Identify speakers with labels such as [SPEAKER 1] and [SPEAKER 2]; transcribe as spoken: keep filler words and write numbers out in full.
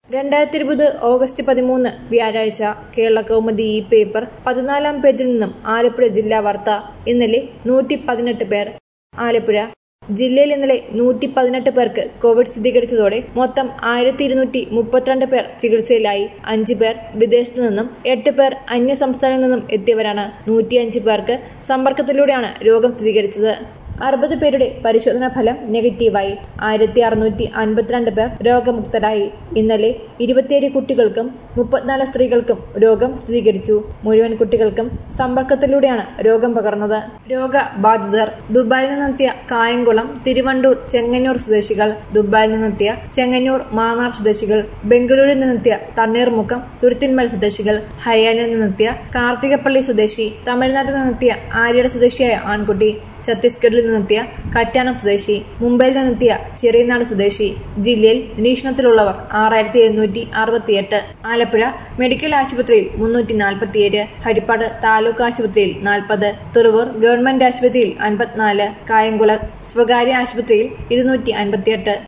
[SPEAKER 1] രണ്ടായിരത്തി ഇരുപത് ഓഗസ്റ്റ് പതിമൂന്ന് വ്യാഴാഴ്ച കേരള കൗമുദി ഈ പേപ്പർ പതിനാലാം പേജിൽ നിന്നും ആലപ്പുഴ ജില്ലാ വാർത്ത. ഇന്നലെ നൂറ്റി പതിനെട്ട് പേർ. ആലപ്പുഴ ജില്ലയിൽ ഇന്നലെ നൂറ്റി പതിനെട്ട് പേർക്ക് കോവിഡ് സ്ഥിരീകരിച്ചതോടെ മൊത്തം ആയിരത്തി ഇരുന്നൂറ്റി മുപ്പത്തിരണ്ട് പേർ ചികിത്സയിലായി. അഞ്ച് പേർ വിദേശത്തു നിന്നും എട്ട് പേർ അന്യ സംസ്ഥാനങ്ങളിൽ നിന്നും എത്തിയവരാണ്. നൂറ്റിയഞ്ച് പേർക്ക് സമ്പർക്കത്തിലൂടെയാണ് രോഗം സ്ഥിരീകരിച്ചത്. അറുപത് പേരുടെ പരിശോധനാ ഫലം നെഗറ്റീവായി. ആയിരത്തി അറുന്നൂറ്റി അൻപത്തിരണ്ട് പേർ രോഗമുക്തരായി. ഇന്നലെ ഇരുപത്തിയേഴ് കുട്ടികൾക്കും മുപ്പത്തിനാല് സ്ത്രീകൾക്കും രോഗം സ്ഥിരീകരിച്ചു. മുഴുവൻ കുട്ടികൾക്കും സമ്പർക്കത്തിലൂടെയാണ് രോഗം പകർന്നത്. രോഗബാധിതർ ദുബായിൽ നിന്നെത്തിയ കായംകുളം, തിരുവണ്ടൂർ, ചെങ്ങന്നൂർ സ്വദേശികൾ, ദുബായിൽ നിന്നെത്തിയ ചെങ്ങന്നൂർ, മാന്നാർ സ്വദേശികൾ, ബംഗളൂരുവിൽ നിന്നെത്തിയ തണ്ണീർമുക്കം, തുരുത്തിന്മേൽ സ്വദേശികൾ, ഹരിയാനയിൽ നിന്നെത്തിയ കാർത്തികപ്പള്ളി സ്വദേശി, തമിഴ്നാട്ടിൽ നിന്നെത്തിയ ആര്യയുടെ സ്വദേശിയായ ആൺകുട്ടി, ഛത്തീസ്ഗഡിൽ നിന്നെത്തിയ കറ്റാനം സ്വദേശി, മുംബൈയിൽ നിന്നെത്തിയ ചെറിയനാട് സ്വദേശി. ജില്ലയിൽ നിരീക്ഷണത്തിലുള്ളവർ ആറായിരത്തി എഴുന്നൂറ്റി അറുപത്തിയെട്ട്. ആലപ്പുഴ മെഡിക്കൽ ആശുപത്രിയിൽ മുന്നൂറ്റി നാൽപ്പത്തിയേഴ്, ഹരിപ്പാട് താലൂക്ക് ആശുപത്രിയിൽ നാൽപ്പത്, തുറവൂർ ഗവൺമെന്റ് ആശുപത്രിയിൽ അൻപത്തിനാല്, കായംകുളം സ്വകാര്യ ആശുപത്രിയിൽ ഇരുന്നൂറ്റി അൻപത്തിയെട്ട്.